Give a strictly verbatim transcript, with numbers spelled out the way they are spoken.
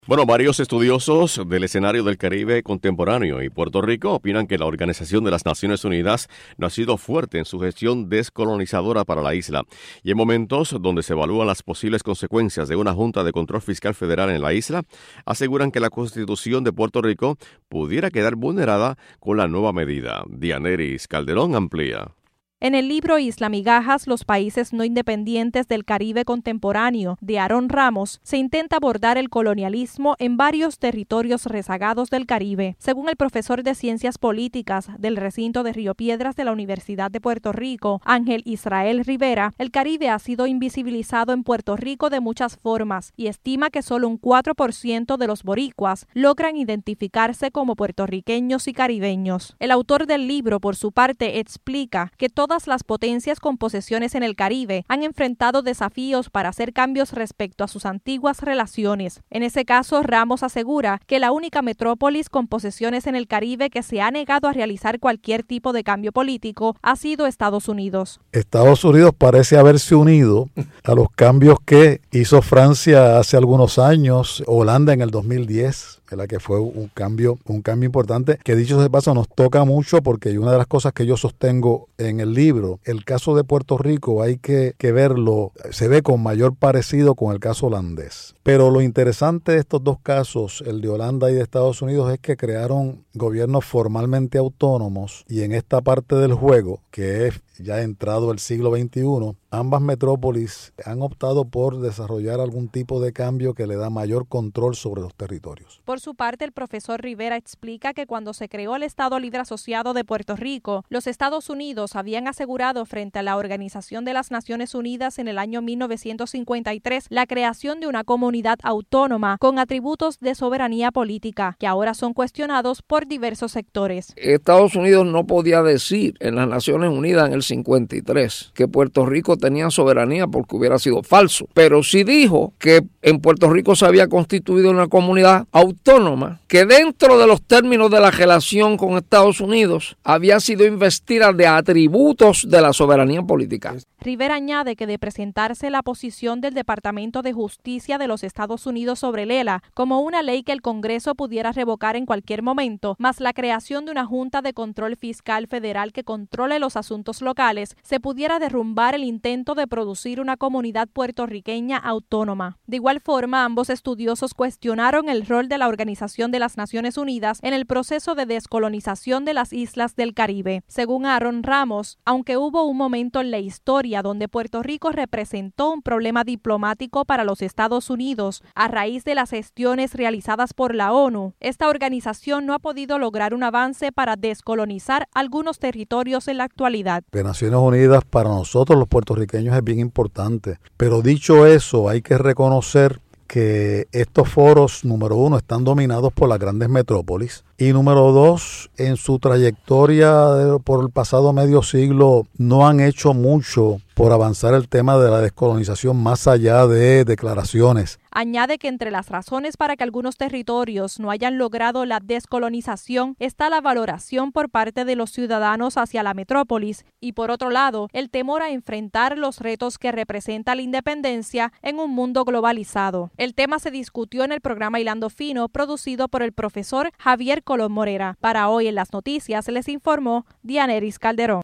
Bueno, varios estudiosos del escenario del Caribe contemporáneo y Puerto Rico opinan que la Organización de las Naciones Unidas no ha sido fuerte en su gestión descolonizadora para la isla. Y en momentos donde se evalúan las posibles consecuencias de una Junta de Control Fiscal Federal en la isla, aseguran que la Constitución de Puerto Rico pudiera quedar vulnerada con la nueva medida. Dianeris Calderón amplía. En el libro Isla Migajas, los países no independientes del Caribe contemporáneo, de Aaron Ramos, se intenta abordar el colonialismo en varios territorios rezagados del Caribe. Según el profesor de Ciencias Políticas del recinto de Río Piedras de la Universidad de Puerto Rico, Ángel Israel Rivera, el Caribe ha sido invisibilizado en Puerto Rico de muchas formas y estima que solo un cuatro por ciento de los boricuas logran identificarse como puertorriqueños y caribeños. El autor del libro, por su parte, explica que todo Todas las potencias con posesiones en el Caribe han enfrentado desafíos para hacer cambios respecto a sus antiguas relaciones. En ese caso, Ramos asegura que la única metrópolis con posesiones en el Caribe que se ha negado a realizar cualquier tipo de cambio político ha sido Estados Unidos. Estados Unidos parece haberse unido a los cambios que hizo Francia hace algunos años, Holanda en el dos mil diez. La que fue un cambio, un cambio importante, que dicho sea de paso nos toca mucho porque una de las cosas que yo sostengo en el libro, el caso de Puerto Rico hay que, que verlo, se ve con mayor parecido con el caso holandés. Pero lo interesante de estos dos casos, el de Holanda y de Estados Unidos, es que crearon gobiernos formalmente autónomos y en esta parte del juego, que es ya entrado el siglo veintiuno, ambas metrópolis han optado por desarrollar algún tipo de cambio que le da mayor control sobre los territorios. Por su parte, el profesor Rivera explica que cuando se creó el Estado Libre Asociado de Puerto Rico, los Estados Unidos habían asegurado frente a la Organización de las Naciones Unidas en el año mil novecientos cincuenta y tres la creación de una comunidad autónoma con atributos de soberanía política, que ahora son cuestionados por diversos sectores. Estados Unidos no podía decir en las Naciones Unidas en el cincuenta y tres que Puerto Rico tenía soberanía porque hubiera sido falso, pero sí dijo que en Puerto Rico se había constituido una comunidad autónoma que dentro de los términos de la relación con Estados Unidos había sido investida de atributos de la soberanía política. Rivera añade que de presentarse la posición del Departamento de Justicia de los Estados Unidos sobre el E L A como una ley que el Congreso pudiera revocar en cualquier momento, más la creación de una Junta de Control Fiscal Federal que controle los asuntos locales, se pudiera derrumbar el intento de producir una comunidad puertorriqueña autónoma. De igual forma, ambos estudiosos cuestionaron el rol de la Organización de las Naciones Unidas en el proceso de descolonización de las islas del Caribe. Según Aaron Ramos, aunque hubo un momento en la historia donde Puerto Rico representó un problema diplomático para los Estados Unidos a raíz de las gestiones realizadas por la ONU, esta organización no ha podido lograr un avance para descolonizar algunos territorios en la actualidad. De Naciones Unidas para nosotros los puertorriqueños es bien importante, pero dicho eso hay que reconocer que estos foros, número uno, están dominados por las grandes metrópolis y número dos, en su trayectoria de, por el pasado medio siglo no han hecho mucho por avanzar el tema de la descolonización más allá de declaraciones. Añade que entre las razones para que algunos territorios no hayan logrado la descolonización está la valoración por parte de los ciudadanos hacia la metrópolis y, por otro lado, el temor a enfrentar los retos que representa la independencia en un mundo globalizado. El tema se discutió en el programa Hilando Fino, producido por el profesor Javier Colón Morera. Para Hoy en las Noticias les informó Dianeris Calderón.